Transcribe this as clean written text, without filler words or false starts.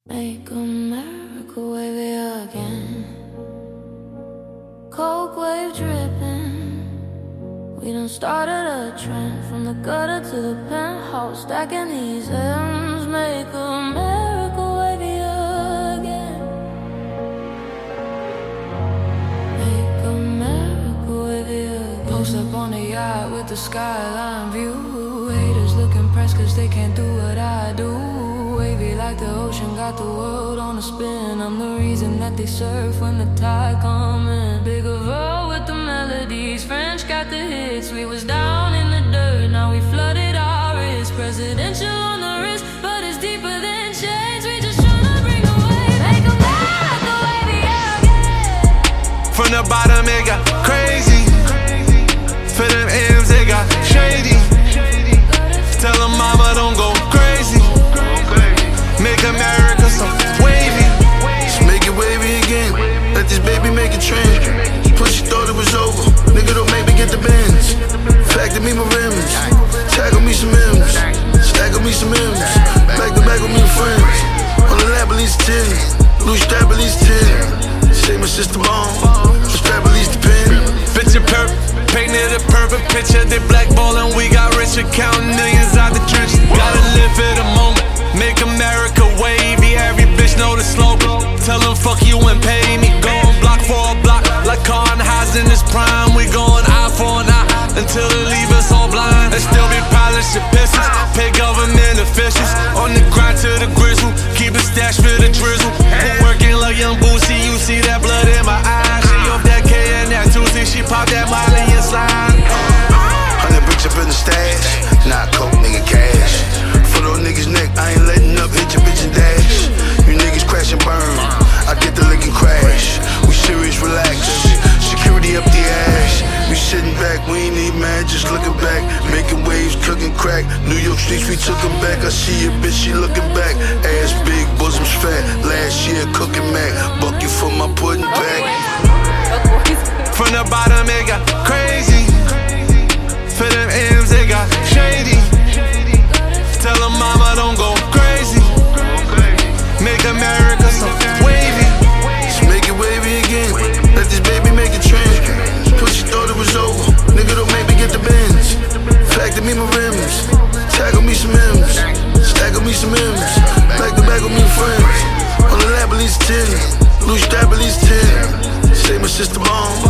Make America wavy again. Coke wave dripping. We done started a trend from the gutter to the penthouse, stacking these M's. Make America wavy again. Make America wavy again. Post up on the yacht with the skyline view. Haters looking pressed cause they can't do what I do. Wavy like the ocean, got the world on a spin. I'm the reason that they surf when the tide come in. Big of all with the melodies, French got the hits. We was down in the dirt, now we flooded our wrists. Presidential on the wrist, but it's deeper than chains. We just tryna bring a wave, make America wavy again. From the bottom it got crazy. For them M's it got shady. Tell them mama don't go crazy. Make America so wavy. Just make it wavy again. Let this baby make a trend. Pussy thought it was over. Nigga don't make me get the bends. Factor me my rims. Tackle me some M's. Stack me some M's. Back to back with me friends. On the lap at least 10. Loose strap at least 10. Say my sister bomb. Strap at least a pin. Picture perfect. Painted a perfect picture. They blackballin'. We got rich. Counting millions out the trenches. Gotta live for the moment. Make America wavy, every bitch know the slogan. Tell them fuck you and pay me. Going block for a block, like Kornheiser in his prime. We going eye for an eye, until they leave us all blind. And still be polishing pistols, pay government officials. On the grind to the grizzle, keep a stash for the drizzle. Working like young Boosie, you see that blood in my eyes. She off that K and that Tuesday, she pop that Molly and slide. 100 bricks up in the stash, not coke, nigga, cash. For those niggas' neck, I ain't letting up, hit your bitch and dash. You niggas crash and burn, I get the lick and crash. We serious, relax, security up the ass. We sitting back, we ain't even mad, just looking back. Making waves, cooking crack. New York streets, we took them back. I see a bitch, she looking back. Ass big, bosoms fat. Last year, cooking Mac. Buck you for my pudding back. From the bottom, it got crazy. For them M's, it got shady. Tell them mama don't go crazy. Make America so wavy. Just make it wavy again. Let this baby make a trend. Pussy thought it was over. Nigga don't make me get the bends. Factor me my rims. Tackle me some M's. Stack me some M's. Back to back with me friends. On the lap at least 10. Loose strap at least 10. Say my sister bomb.